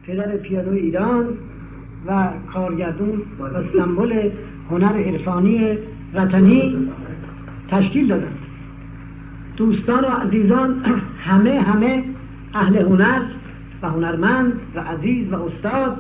پدر پیانو ایران و کارگردان و سمبل هنر عرفانی وطنی تشکیل دادن. دوستان و عزیزان همه اهل هنر و هنرمند و عزیز و استاد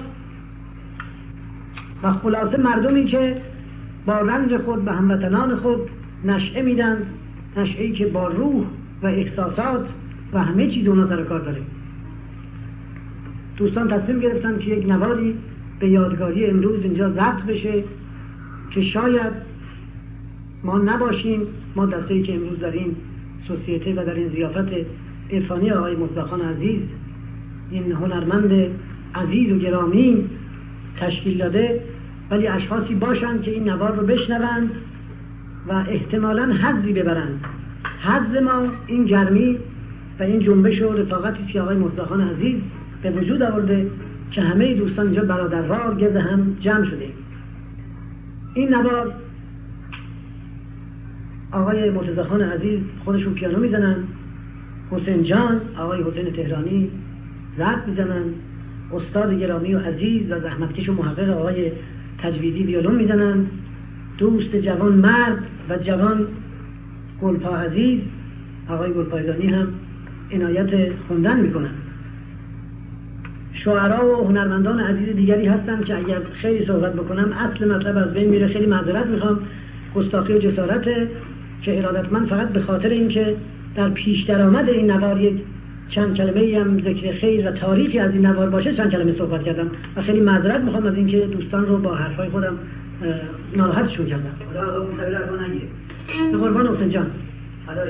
و خلاصه مردمی که با رنج خود به هموطنان خود نشعه میدن، نشعه‌ای که با روح و احساسات و همه چیز اونا سر کار داره. دوستان تصمیم گرفتن که یک نواری به یادگاری امروز اینجا ضبط بشه که شاید ما نباشیم، ما دسته‌ای که امروز در این سوسیته و در این ضیافت عرفانی آقای مصطفی عزیز، این هنرمند عزیز و گرامی تشکیل داده، ولی اشخاصی باشند که این نوار رو بشنوند و احتمالاً حظی ببرند. حظ ما این گرمی و این جنبش و رفاقتی که آقای مصطفی عزیز به وجود آورده که همه دوستان اینجا برادروار گرد هم جمع شده. این نوار آقای مرتضی عزیز خودشون پیانو میزنن، حسین جان، آقای حسین تهرانی ضبط میزنن، استاد گرامی و عزیز و زحمتکش و محقق آقای تجویدی ویولون میزنن، دوست جوان مرد و جوان گلپا عزیز آقای گلپایگانی هم عنایت خوندن میکنن. شاعرها و هنرمندان عزیز دیگری هستن که اگر خیلی صحبت بکنم اصل مطلب از بین میره. خیلی معذرت میخوام، گستاخی و جسارته که ارادتمند فقط به خاطر اینکه در پیش درآمد این نوار یک چند کلمه هم ذکر خیر و تاریخی از این نوار باشه چند کلمه صحبت کردم و خیلی معذرت میخوام از اینکه دوستان رو با حرفای خودم ناراحتشون کردم. خدا آقا مصور رو نگیره. به قربان حسین جان. خدایی.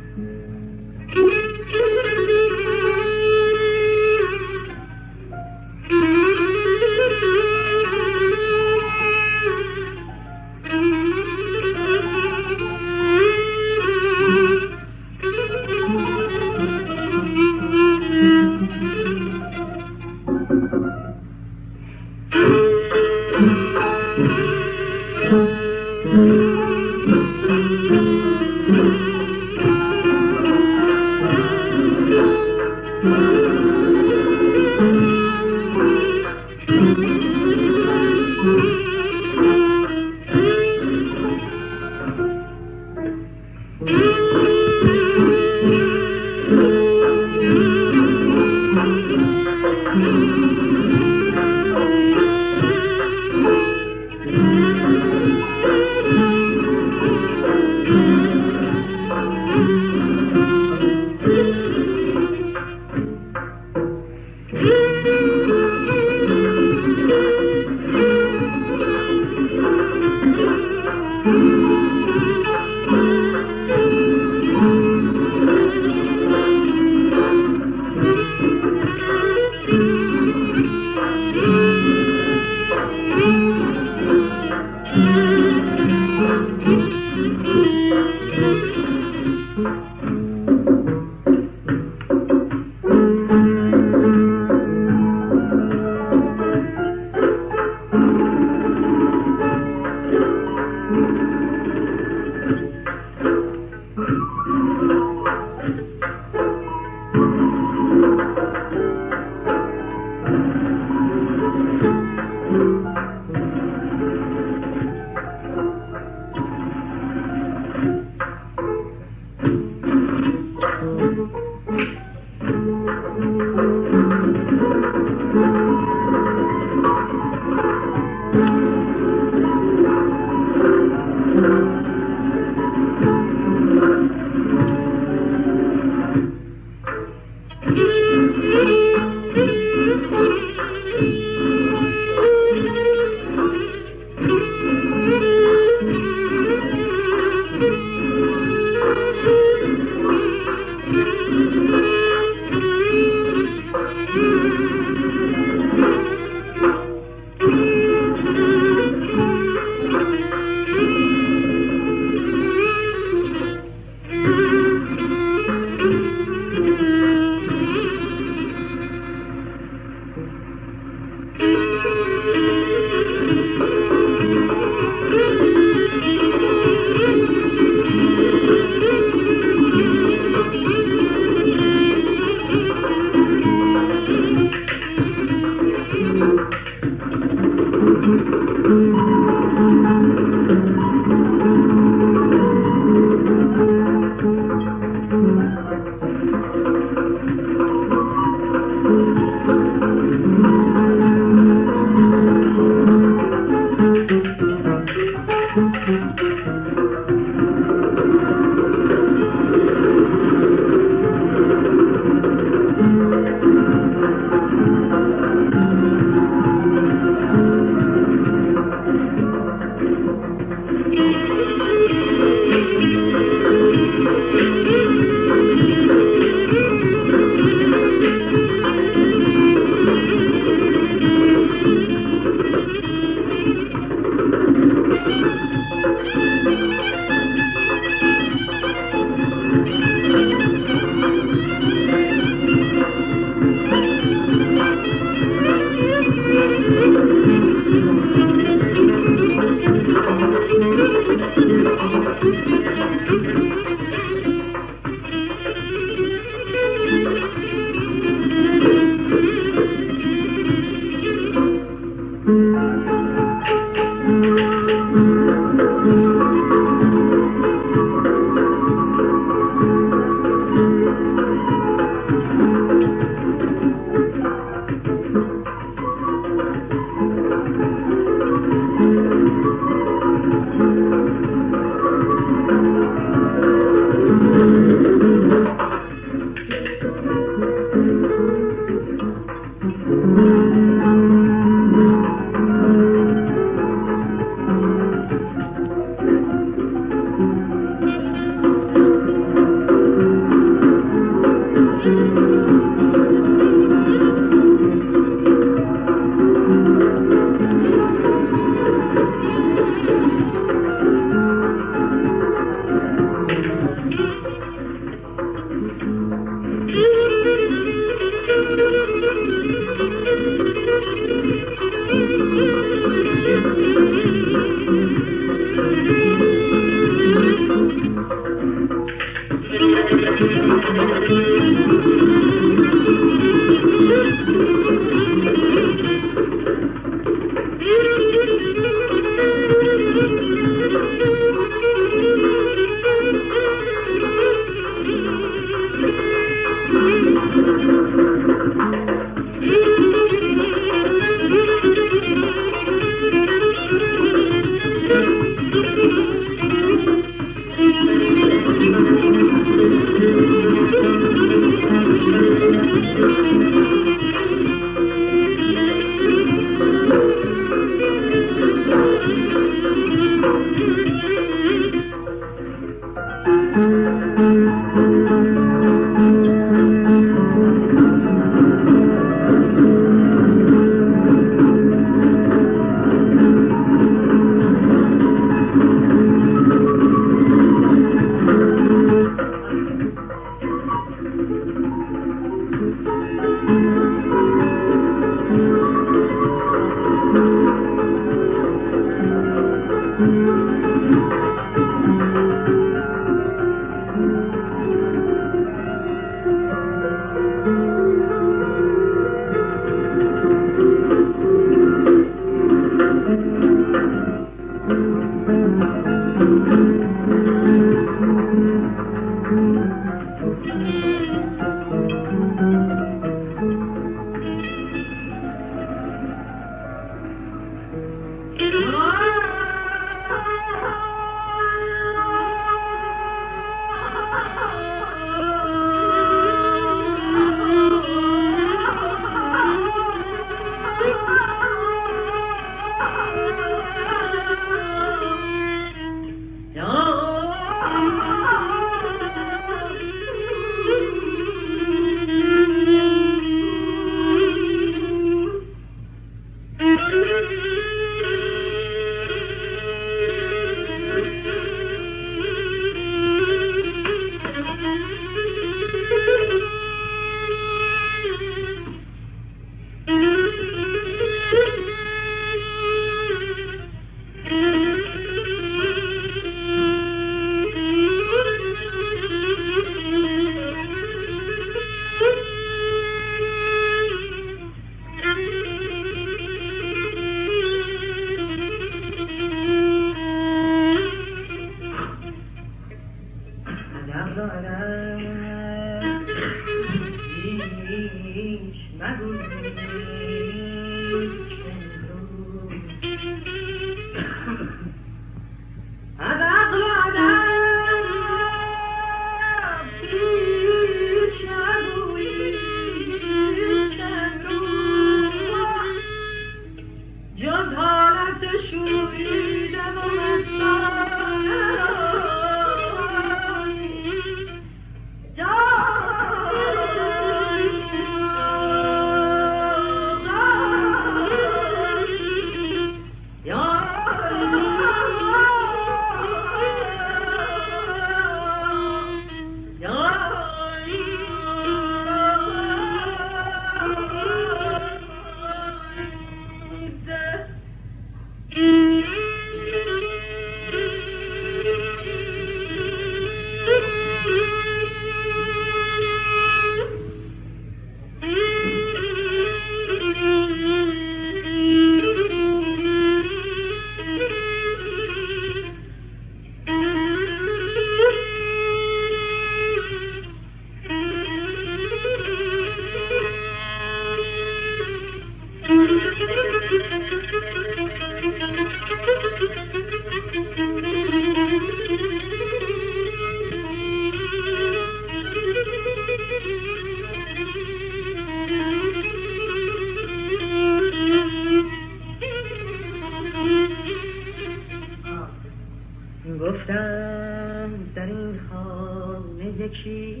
گفتم در این خانه یکی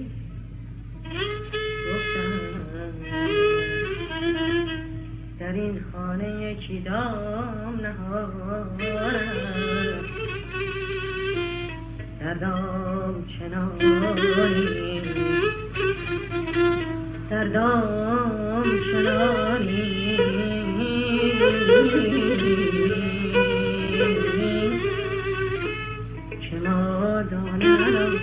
در این خانه یکی دام نهارم در دام چنانی در دام چنانی که ما دانم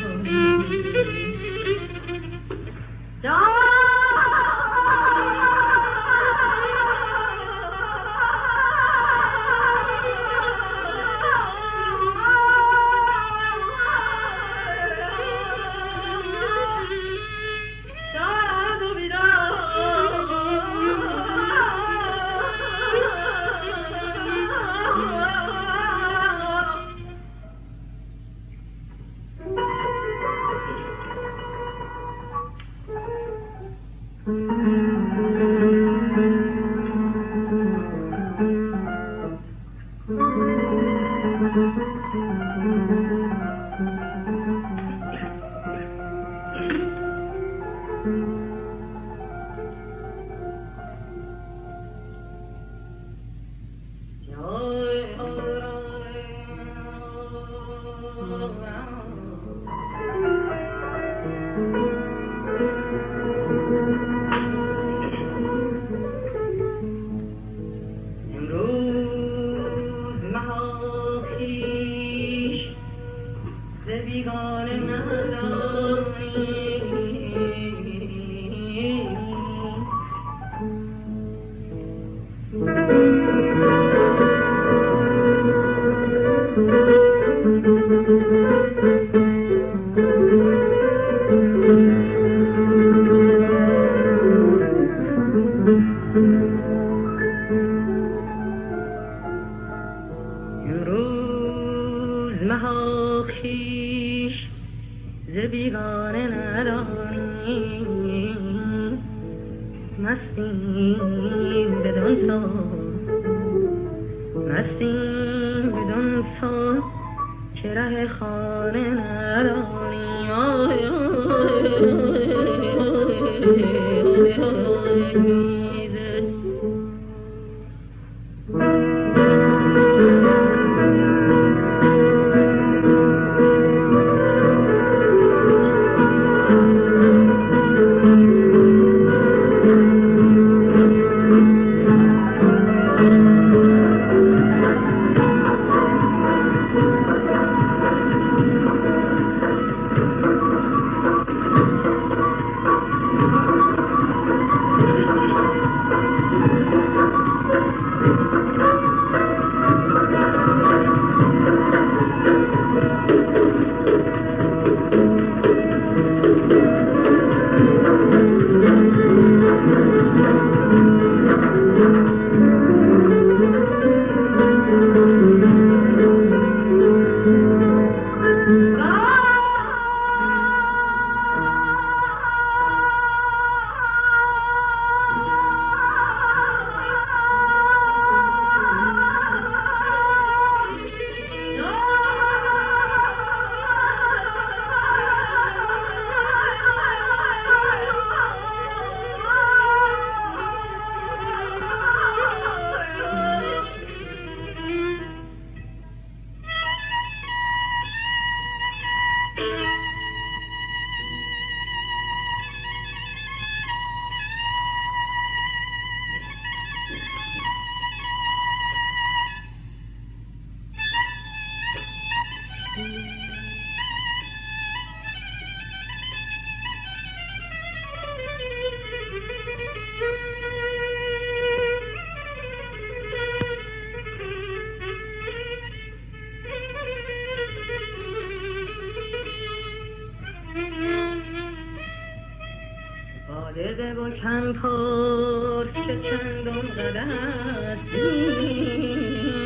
بده و کم پرس که چندم قد هستی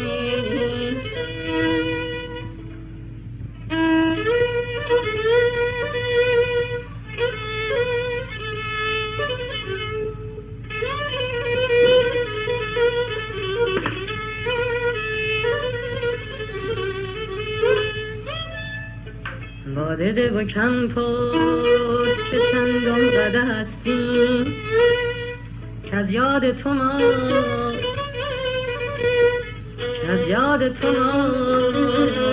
باده و کم پرس که چندم قد هستی که از یاد تو ما